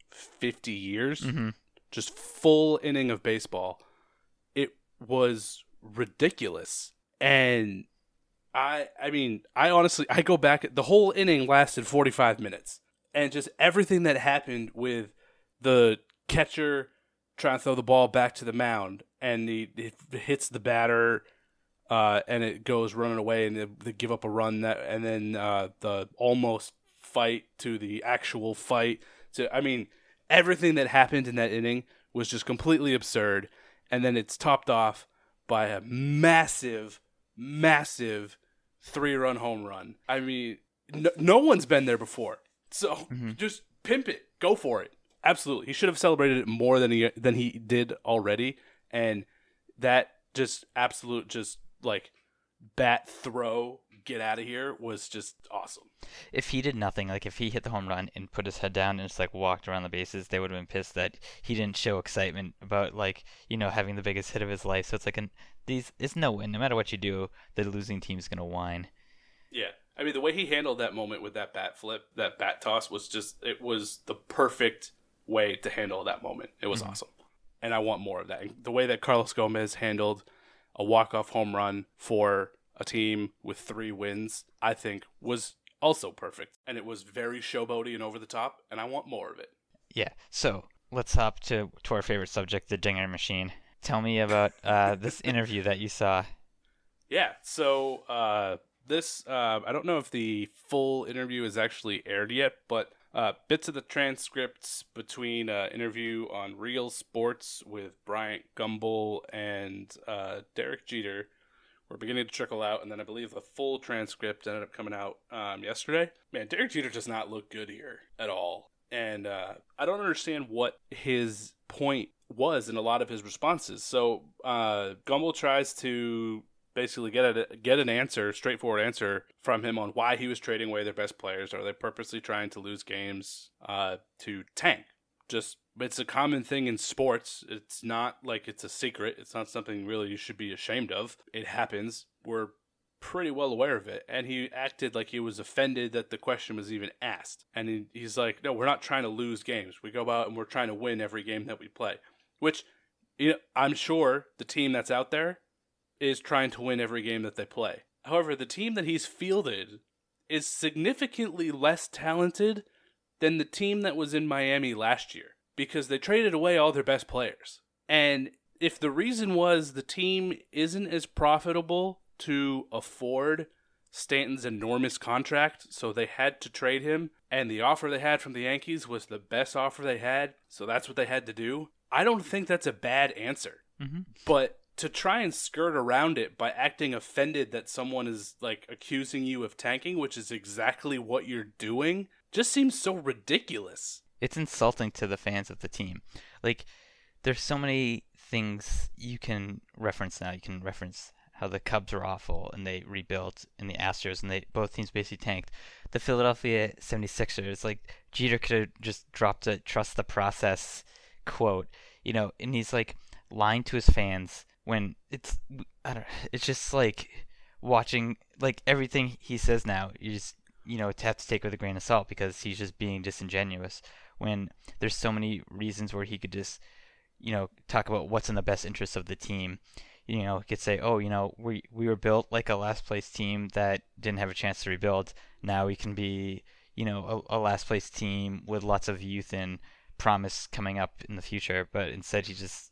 50 years. Mm-hmm. Just full inning of baseball. It was ridiculous. And I mean, I honestly, I go back, the whole inning lasted 45 minutes. And just everything that happened with the catcher trying to throw the ball back to the mound, and it hits the batter, and it goes running away, and they give up a run, and then the almost fight to the actual fight. So, I mean, everything that happened in that inning was just completely absurd, and then it's topped off by a massive, massive 3-run home run. I mean, no one's been there before. So just pimp it. Go for it. Absolutely. He should have celebrated it more than he did already. And that just absolute just like bat throw, get out of here was just awesome. If he did nothing, like if he hit the home run and put his head down and just like walked around the bases, they would have been pissed that he didn't show excitement about like, having the biggest hit of his life. So it's like it's no win. No matter what you do, the losing team's going to whine. Yeah. I mean, the way he handled that moment with that bat flip, that bat toss it was the perfect way to handle that moment. It was awesome. And I want more of that. The way that Carlos Gomez handled a walk-off home run for a team with 3 wins, I think was also perfect. And it was very showboaty and over the top, and I want more of it. Yeah. So let's hop to our favorite subject, the Dinger Machine. Tell me about this interview that you saw. Yeah. So this, I don't know if the full interview is actually aired yet, but bits of the transcripts between interview on Real Sports with Bryant Gumbel and Derek Jeter were beginning to trickle out, and then I believe the full transcript ended up coming out yesterday. Man, Derek Jeter does not look good here at all, and I don't understand what his point was in a lot of his responses. So Gumbel tries to basically get an answer, straightforward answer from him on why he was trading away their best players. Are they purposely trying to lose games to tank? It's a common thing in sports. It's not like it's a secret. It's not something really you should be ashamed of. It happens. We're pretty well aware of it. And he acted like he was offended that the question was even asked. And he's like, no, we're not trying to lose games. We go out and we're trying to win every game that we play. Which, I'm sure the team that's out there is trying to win every game that they play. However, the team that he's fielded is significantly less talented than the team that was in Miami last year, because they traded away all their best players. And if the reason was the team isn't as profitable to afford Stanton's enormous contract, so they had to trade him, and the offer they had from the Yankees was the best offer they had, so that's what they had to do, I don't think that's a bad answer. Mm-hmm. But to try and skirt around it by acting offended that someone is like accusing you of tanking, which is exactly what you're doing, just seems so ridiculous. It's insulting to the fans of the team. Like, there's so many things you can reference now. You can reference how the Cubs were awful and they rebuilt, and the Astros, and they both teams basically tanked. The Philadelphia 76ers, like Jeter could have just dropped a trust the process quote, and he's like lying to his fans when I don't it's just like watching like everything he says now, you just have to take with a grain of salt because he's just being disingenuous when there's so many reasons where he could just talk about what's in the best interest of the team. He could say, oh, we were built like a last place team that didn't have a chance to rebuild. Now we can be, a last place team with lots of youth and promise coming up in the future. But instead he's just,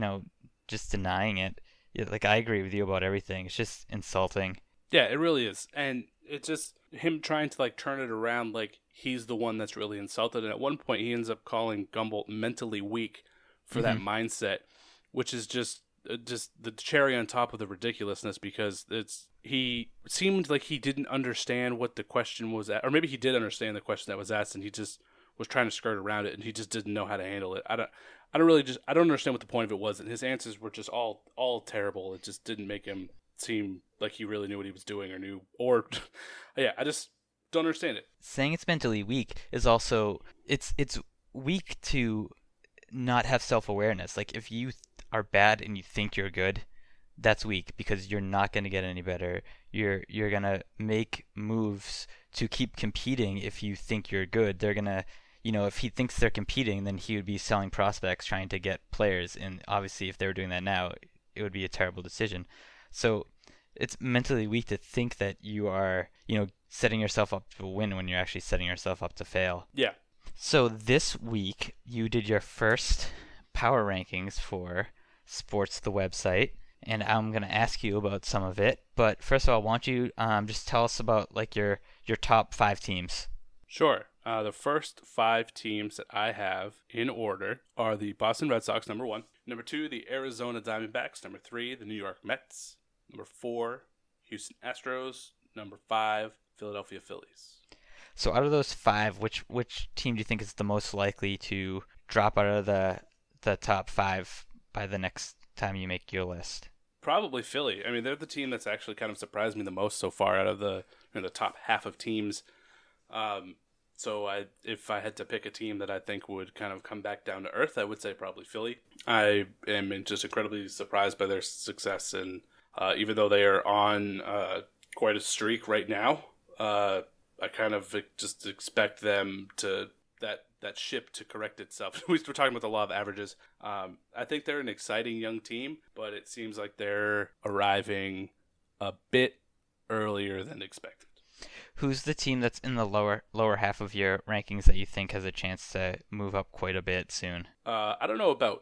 just denying it. Yeah, like, I agree with you about everything. It's just insulting. Yeah, it really is. And it's just him trying to like turn it around like he's the one that's really insulted. And at one point he ends up calling Gumboldt mentally weak for that mindset, which is just the cherry on top of the ridiculousness, because he seemed like he didn't understand what the question was at, or maybe he did understand the question that was asked and he just was trying to skirt around it and he just didn't know how to handle it. I don't understand what the point of it was, and his answers were just all terrible. It just didn't make him seem like he really knew what he was doing yeah, I just don't understand it. Saying it's mentally weak is also it's weak to not have self-awareness. Like, if you are bad and you think you're good, that's weak because you're not going to get any better. You're going to make moves to keep competing. If you think you're good, they're going to, if he thinks they're competing, then he would be selling prospects trying to get players, and obviously if they were doing that now, it would be a terrible decision. So it's mentally weak to think that you are, setting yourself up to win when you're actually setting yourself up to fail. Yeah. So this week you did your first power rankings for Sports the website, and I'm going to ask you about some of it. But first of all, why don't you just tell us about like your top 5 teams? Sure. The first 5 teams that I have in order are the Boston Red Sox, number 1. Number 2, the Arizona Diamondbacks. Number 3, the New York Mets. Number 4, Houston Astros. Number 5, Philadelphia Phillies. So out of those 5, which team do you think is the most likely to drop out of the top 5 by the next time you make your list? Probably Philly. I mean, they're the team that's actually kind of surprised me the most so far out of the top half of teams. So if I had to pick a team that I think would kind of come back down to earth, I would say probably Philly. I am just incredibly surprised by their success, and even though they are on quite a streak right now, I kind of just expect them to that ship to correct itself. We're talking about the law of averages. I think they're an exciting young team, but it seems like they're arriving a bit earlier than expected. Who's the team that's in the lower half of your rankings that you think has a chance to move up quite a bit soon? I don't know about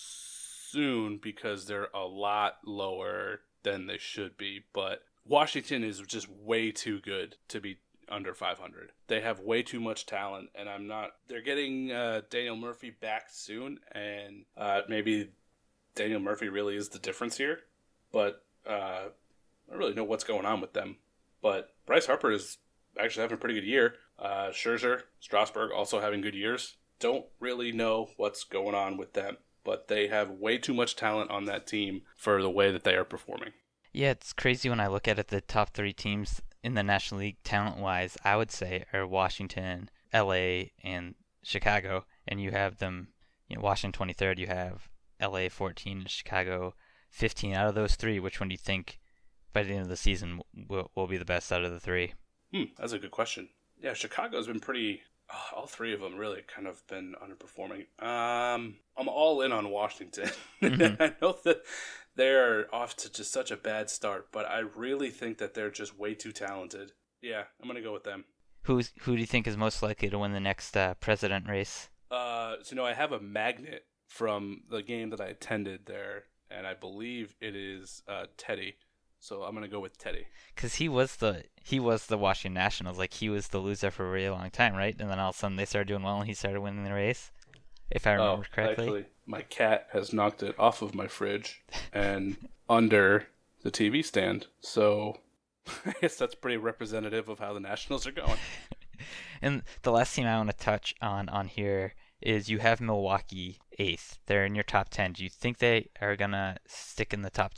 soon because they're a lot lower than they should be, but Washington is just way too good to be under 500. They have way too much talent, and they're getting Daniel Murphy back soon, and maybe Daniel Murphy really is the difference here, but I don't really know what's going on with them. But Bryce Harper is actually having a pretty good year. Scherzer, Strasburg also having good years. Don't really know what's going on with them, but they have way too much talent on that team for the way that they are performing. Yeah, it's crazy when I look at it. The top 3 teams in the National League talent-wise, I would say, are Washington, LA, and Chicago. And you have them, Washington 23rd, you have LA 14, and Chicago 15. Out of those 3, which one do you think by the end of the season will be the best out of the 3? That's a good question. Yeah, Chicago's been pretty... all 3 of them really kind of been underperforming. I'm all in on Washington. Mm-hmm. I know that they're off to just such a bad start, but I really think that they're just way too talented. Yeah, I'm going to go with them. Who do you think is most likely to win the next president race? So I have a magnet from the game that I attended there, and I believe it is Teddy. So I'm gonna go with Teddy. Because he was the Washington Nationals. Like, he was the loser for a really long time, right? And then all of a sudden they started doing well, and he started winning the race. If I remember correctly. Actually, my cat has knocked it off of my fridge and under the TV stand. So I guess that's pretty representative of how the Nationals are going. And the last team I want to touch on here is you have Milwaukee 8th. They're in your top 10. Do you think they are gonna stick in the top 10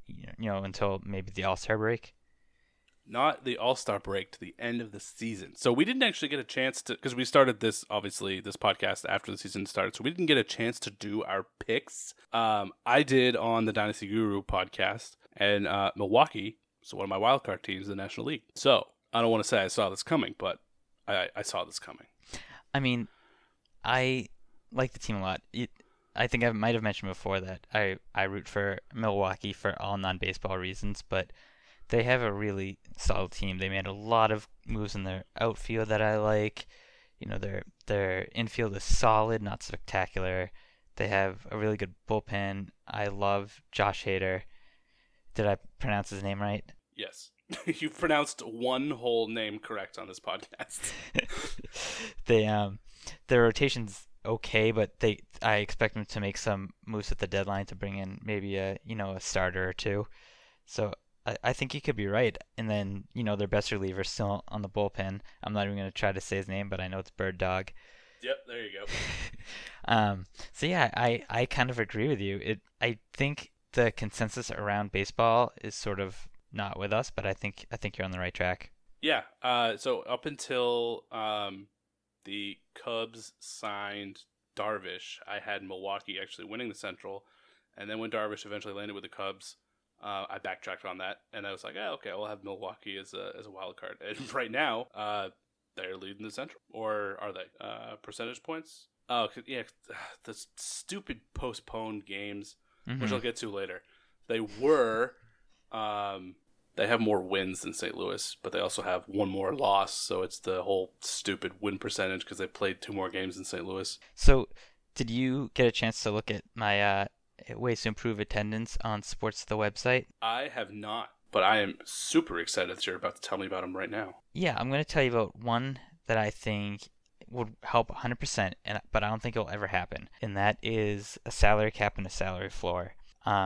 until maybe the All-Star break. Not the All-Star break, to the end of the season. So we didn't actually get a chance to, because we started this, obviously, this podcast after the season started, so we didn't get a chance to do our picks. I did on the Dynasty Guru podcast, and Milwaukee, so one of my wildcard teams in the National League. So I don't want to say I saw this coming, but I saw this coming. I mean, I like the team a lot. I think I might have mentioned before that I root for Milwaukee for all non-baseball reasons, but they have a really solid team. They made a lot of moves in their outfield that I like. Their infield is solid, not spectacular. They have a really good bullpen. I love Josh Hader. Did I pronounce his name right? Yes. You've pronounced one whole name correct on this podcast. Their rotation's okay, but I expect them to make some moves at the deadline to bring in maybe a starter or two. So I think you could be right. And then, their best reliever still on the bullpen. I'm not even going to try to say his name, but I know it's Bird Dog. Yep, there you go. So yeah, I kind of agree with you. I think the consensus around baseball is sort of not with us, but I think you're on the right track. Yeah. So up until the Cubs signed Darvish, I had Milwaukee actually winning the Central, and then when Darvish eventually landed with the Cubs, I backtracked on that, and I was like, okay, we'll have Milwaukee as a wild card. And right now, they're leading the Central. Or are they? Percentage points? Oh, yeah, the stupid postponed games, which I'll get to later. They were, they have more wins than St. Louis, but they also have one more loss, so it's the whole stupid win percentage because they played 2 more games than St. Louis. So, did you get a chance to look at my ways to improve attendance on Sports the website? I have not, but I am super excited that you're about to tell me about them right now. Yeah, I'm going to tell you about one that I think would help 100%, but I don't think it'll ever happen, and that is a salary cap and a salary floor.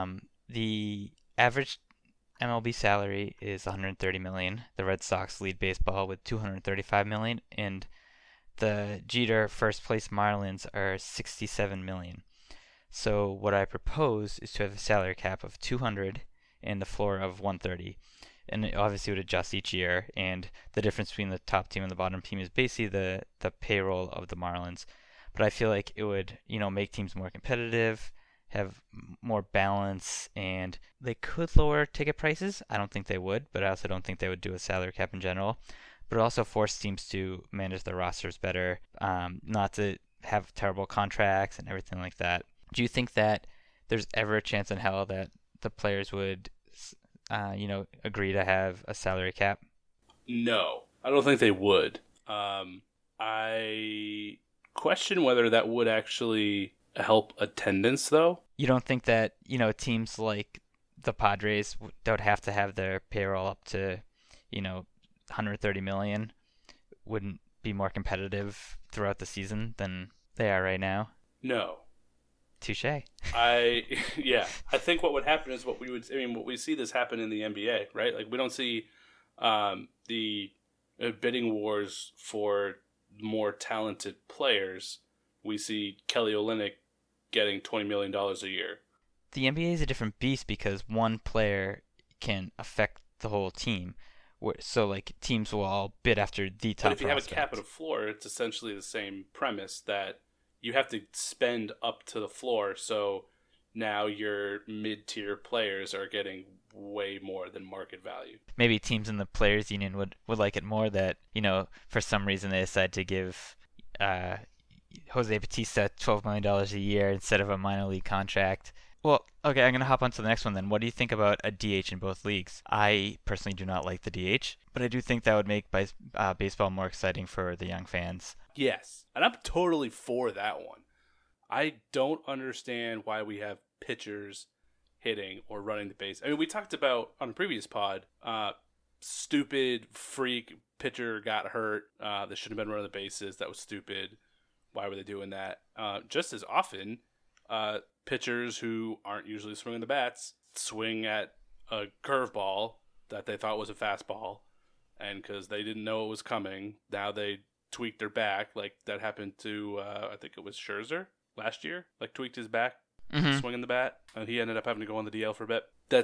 The average MLB salary is $130 million. The Red Sox lead baseball with $235 million, and the Jeter first place Marlins are $67 million. So what I propose is to have a salary cap of $200 and the floor of $130, and it obviously would adjust each year. And the difference between the top team and the bottom team is basically the payroll of the Marlins. But I feel like it would make teams more competitive, have more balance, and they could lower ticket prices. I don't think they would, but I also don't think they would do a salary cap in general. But it also force teams to manage their rosters better, not to have terrible contracts and everything like that. Do you think that there's ever a chance in hell that the players would, agree to have a salary cap? No, I don't think they would. I question whether that would actually help attendance, though. You don't think that, teams like the Padres would have to have their payroll up to, $130 million wouldn't be more competitive throughout the season than they are right now? No. Touché. I think what would happen is what we see this happen in the NBA, right? Like, we don't see the bidding wars for more talented players. We see Kelly Olynyk getting $20 million a year. The NBA is a different beast because one player can affect the whole team. So, teams will all bid after the top. But if you have a cap and a floor, it's essentially the same premise that you have to spend up to the floor, so now your mid-tier players are getting way more than market value. Maybe teams in the players' union would like it more that, for some reason they decide to give Jose Bautista $12 million a year instead of a minor league contract. Well, okay, I'm going to hop on to the next one then. What do you think about a DH in both leagues? I personally do not like the DH, but I do think that would make baseball more exciting for the young fans. Yes, and I'm totally for that one. I don't understand why we have pitchers hitting or running the base. I mean, we talked about on a previous pod, stupid freak pitcher got hurt. They shouldn't have been running the bases. That was stupid. Why were they doing that? Just as often, pitchers who aren't usually swinging the bats swing at a curveball that they thought was a fastball, and because they didn't know it was coming, now they tweaked their back. Like that happened to I think it was Scherzer last year. Like tweaked his back, swinging the bat, and he ended up having to go on the DL for a bit. That's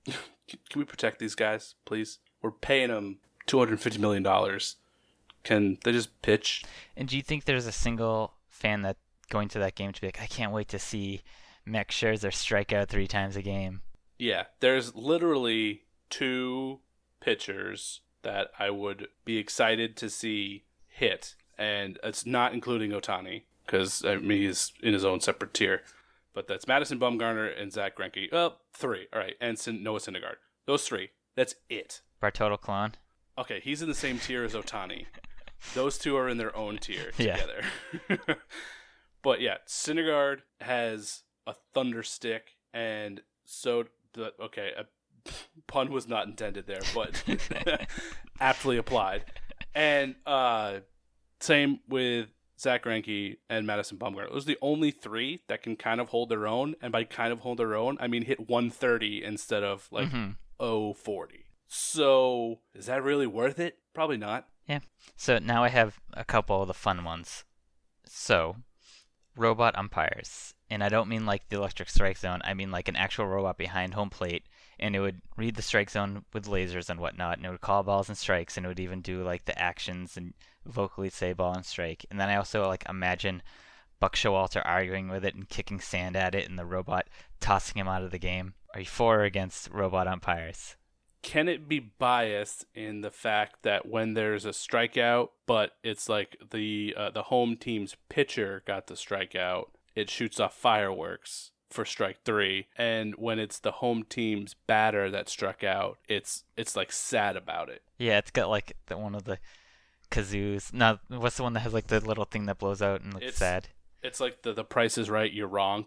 Can we protect these guys, please? We're paying them $250 million. Can they just pitch? And do you think there's a single fan that going to that game to be like, I can't wait to see Max Scherzer strike out 3 times a game? Yeah, there's literally 2 pitchers that I would be excited to see hit, and it's not including Ohtani, because he's in his own separate tier. But that's Madison Bumgarner and Zach Greinke. Well, 3, all right, and Noah Syndergaard. Those 3. That's it. Bartolo Colon? Okay, he's in the same tier as Ohtani. Those 2 are in their own tier Yeah. together. But yeah, Syndergaard has a thunder stick, and so a pun was not intended there, but aptly applied. And same with Zach Greinke and Madison Bumgarner. Those are the only 3 that can kind of hold their own, and by kind of hold their own, I mean hit 130 instead of like 040. So is that really worth it? Probably not. Yeah. So now I have a couple of the fun ones. So, robot umpires. And I don't mean like the electric strike zone. I mean like an actual robot behind home plate. And it would read the strike zone with lasers and whatnot. And it would call balls and strikes. And it would even do like the actions and vocally say ball and strike. And then I also like imagine Buck Showalter arguing with it and kicking sand at it and the robot tossing him out of the game. Are you for or against robot umpires? Can it be biased in the fact that when there's a strikeout, but it's like the home team's pitcher got the strikeout, it shoots off fireworks for strike 3, and when it's the home team's batter that struck out, it's like sad about it. Yeah, it's got like one of the kazoos. No, what's the one that has like the little thing that blows out and looks sad? It's like the Price is Right, you're wrong.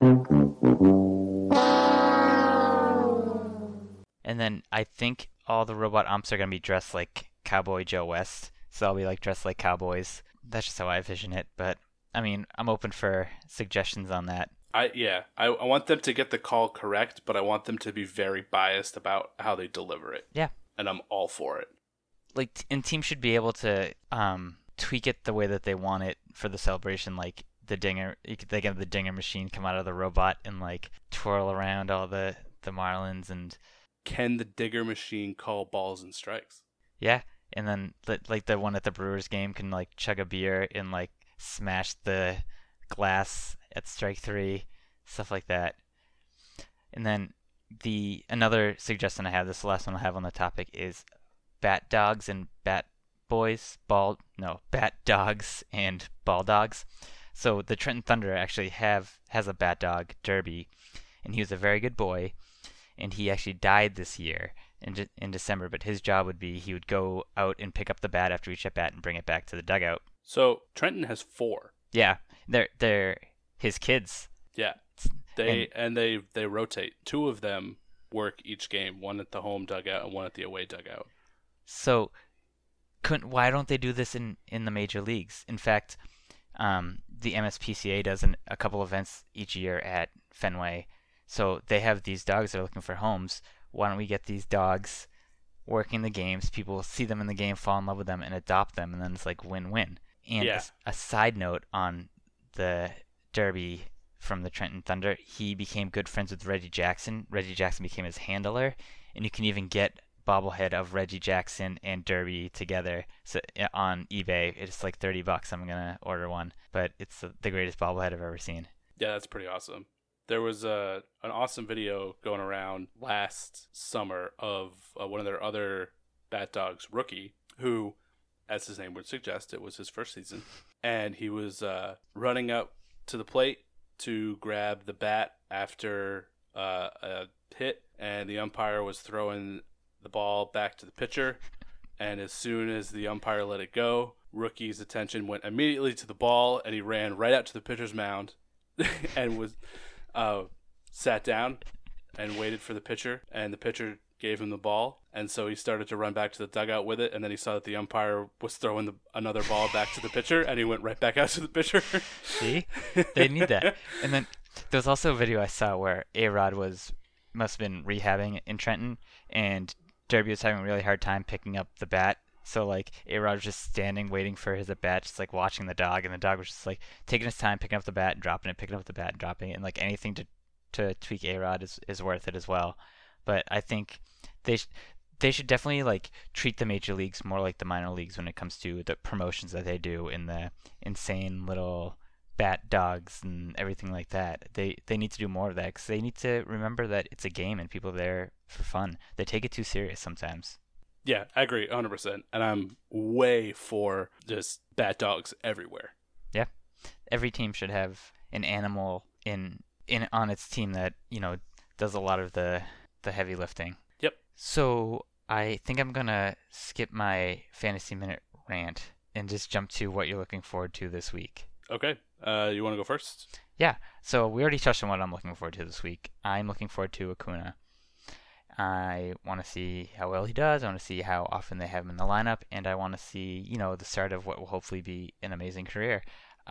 And then I think all the robot umps are going to be dressed like Cowboy Joe West. So they'll be like dressed like cowboys. That's just how I vision it. But I mean, I'm open for suggestions on that. I want them to get the call correct, but I want them to be very biased about how they deliver it. Yeah. And I'm all for it. Like, and teams should be able to tweak it the way that they want it for the celebration. Like the dinger, they get the dinger machine come out of the robot and like twirl around all the Marlins and. Can the digger machine call balls and strikes? Yeah, and then like the one at the Brewers game can like chug a beer and like smash the glass at strike 3, stuff like that. And then another suggestion I have, this last one I have on the topic, is bat dogs and bat dogs and ball dogs. So the Trenton Thunder actually has a bat dog, Derby, and he was a very good boy. And he actually died this year in December. But his job would be he would go out and pick up the bat after each at bat and bring it back to the dugout. So Trenton has 4. Yeah, they're his kids. Yeah, they rotate. 2 of them work each game. One at the home dugout and one at the away dugout. So why don't they do this in the major leagues? In fact, the MSPCA does a couple events each year at Fenway. So they have these dogs that are looking for homes. Why don't we get these dogs working the games? People see them in the game, fall in love with them, and adopt them, and then it's like win-win. And a side note on the Derby from the Trenton Thunder, he became good friends with Reggie Jackson. Reggie Jackson became his handler, and you can even get bobblehead of Reggie Jackson and Derby together on eBay. It's like $30. I'm gonna order one, but it's the greatest bobblehead I've ever seen. Yeah, that's pretty awesome. There was an awesome video going around last summer of one of their other bat dogs, Rookie, who, as his name would suggest, it was his first season. And he was running up to the plate to grab the bat after a hit, and the umpire was throwing the ball back to the pitcher. And as soon as the umpire let it go, Rookie's attention went immediately to the ball, and he ran right out to the pitcher's mound and was... sat down and waited for the pitcher, and the pitcher gave him the ball, and so he started to run back to the dugout with it, and then he saw that the umpire was throwing another ball back to the pitcher, and he went right back out to the pitcher. See? They need that. And then there was also a video I saw where A-Rod must have been rehabbing in Trenton, and Derby was having a really hard time picking up the bat. So, like, A-Rod was just standing, waiting for his at-bat, just, like, watching the dog, and the dog was just, like, taking his time, picking up the bat and dropping it, picking up the bat and dropping it, and, like, anything to tweak A-Rod is worth it as well. but I think they sh- they should definitely like treat the major leagues more like the minor leagues when it comes to the promotions that they do in the insane little bat dogs and everything like that. They need to do more of that because they need to remember that it's a game and people are there for fun. They take it too serious sometimes. Yeah, I agree 100%. And I'm way for just bat dogs everywhere. Yeah, every team should have an animal in on its team that does a lot of the heavy lifting. Yep. So I think I'm gonna skip my fantasy minute rant and just jump to what you're looking forward to this week. Okay. You want to go first? Yeah. So we already touched on what I'm looking forward to this week. I'm looking forward to Acuna. I want to see how well he does. I want to see how often they have him in the lineup, and I want to see, the start of what will hopefully be an amazing career.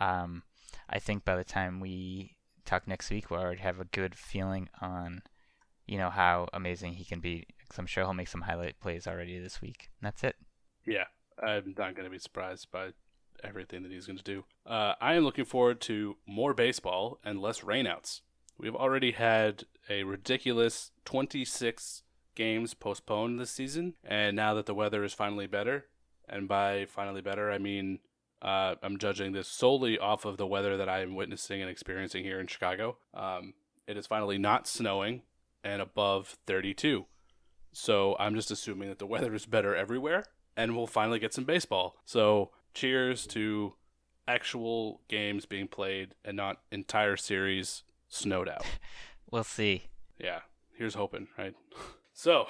I think by the time we talk next week, we'll already have a good feeling on, how amazing he can be. 'Cause I'm sure he'll make some highlight plays already this week. And that's it. Yeah, I'm not going to be surprised by everything that he's going to do. I am looking forward to more baseball and less rainouts. We've already had a ridiculous 26 games postponed this season, and now that the weather is finally better, and by finally better, I mean I'm judging this solely off of the weather that I am witnessing and experiencing here in Chicago. It is finally not snowing and above 32. So I'm just assuming that the weather is better everywhere, and we'll finally get some baseball. So cheers to actual games being played and not entire series snowed out. We'll see. Yeah, here's hoping, right? So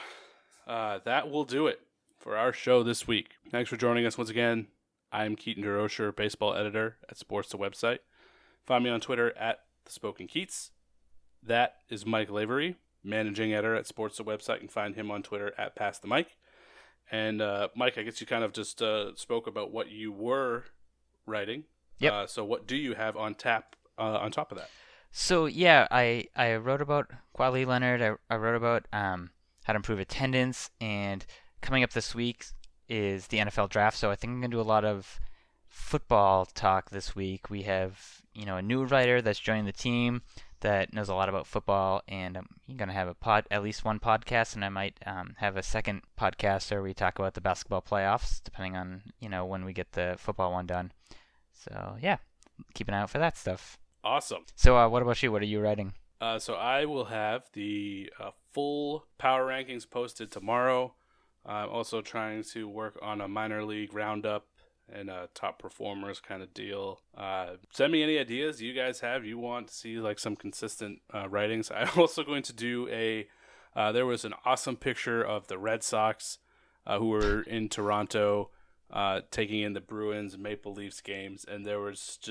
that will do it for our show this week. Thanks for joining us once again. I'm Keaton DeRocher, baseball editor at Sports the Website. Find me on Twitter at The Spoken Keats. That is Mike Lavery, managing editor at Sports the Website. You can find him on Twitter at Pass the Mike. And Mike, I guess you kind of just spoke about what you were writing. Yep. So what do you have on tap on top of that? So yeah, I wrote about Kawhi Leonard. I wrote about how to improve attendance, and coming up this week is the NFL draft. So I think I'm gonna do a lot of football talk this week. We have a new writer that's joining the team that knows a lot about football, and I'm gonna have at least one podcast, and I might have a second podcast where we talk about the basketball playoffs, depending on when we get the football one done. So yeah, keep an eye out for that stuff. Awesome. So what about you? What are you writing? So I will have the full power rankings posted tomorrow. I'm also trying to work on a minor league roundup and a top performers kind of deal. Send me any ideas you guys have. You want to see like some consistent writings. I'm also going to do there was an awesome picture of the Red Sox who were in Toronto taking in the Bruins and Maple Leafs games, and there's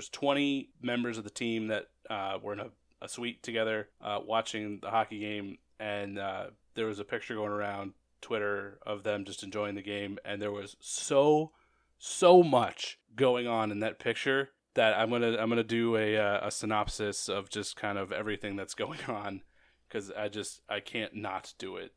20 members of the team that were in a suite together watching the hockey game, and there was a picture going around Twitter of them just enjoying the game, and there was so much going on in that picture that I'm gonna do a synopsis of just kind of everything that's going on, because I can't not do it.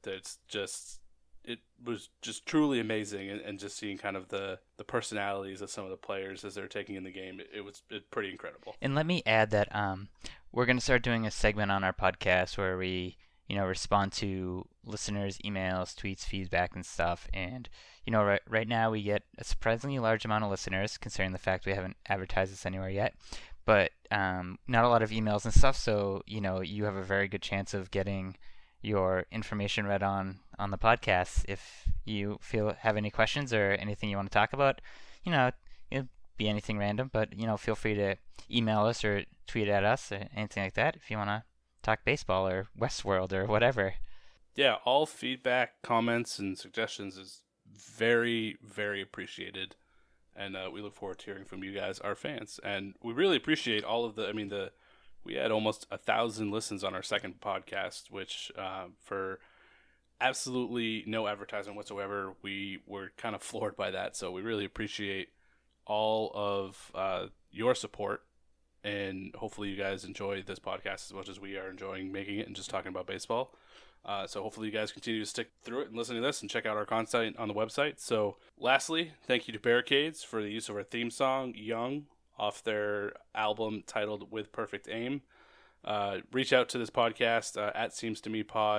It was just truly amazing, and just seeing kind of the personalities of some of the players as they're taking in the game. It was pretty incredible. And let me add that we're going to start doing a segment on our podcast where we, respond to listeners' emails, tweets, feedback, and stuff. And, right now we get a surprisingly large amount of listeners, considering the fact we haven't advertised this anywhere yet. But not a lot of emails and stuff, so, you have a very good chance of getting your information read on the podcast. If you have any questions or anything you want to talk about, it'll be anything random, but feel free to email us or tweet at us or anything like that if you want to talk baseball or Westworld or whatever. Yeah, all feedback, comments, and suggestions is very, very appreciated, and we look forward to hearing from you guys, our fans. And we really appreciate all of we had almost 1,000 listens on our second podcast, which for absolutely no advertising whatsoever, we were kind of floored by that. So we really appreciate all of your support, and hopefully you guys enjoy this podcast as much as we are enjoying making it and just talking about baseball. So hopefully you guys continue to stick through it and listen to this and check out our content on the website. So lastly, thank you to Barricades for the use of our theme song, Young, off their album titled With Perfect Aim. Reach out to this podcast at Seems to Me Pod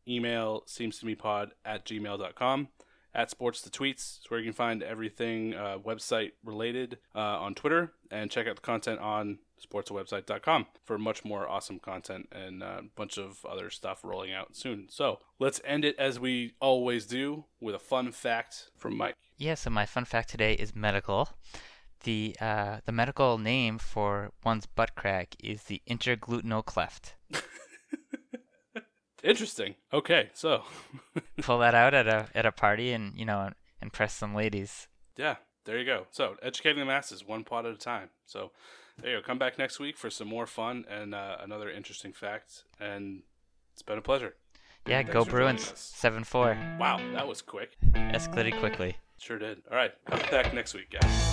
Email seemstomepod@gmail.com. At Sports the Tweets is where you can find everything website related on Twitter, and check out the content on sportswebsite.com for much more awesome content and a bunch of other stuff rolling out soon. So let's end it as we always do with a fun fact from Mike. Yeah, so my fun fact today is medical. The medical name for one's butt crack is the intergluteal cleft. Interesting. Okay, so Pull that out at a party and impress some ladies. yeah, there you go. So educating the masses one pod at a time. So there you go. Come back next week for some more fun and another interesting fact. And it's been a pleasure. Yeah, Thanks go for joining Bruins. us. 7-4. Wow, that was quick. Escalated quickly. Sure did. All right, come back next week, guys.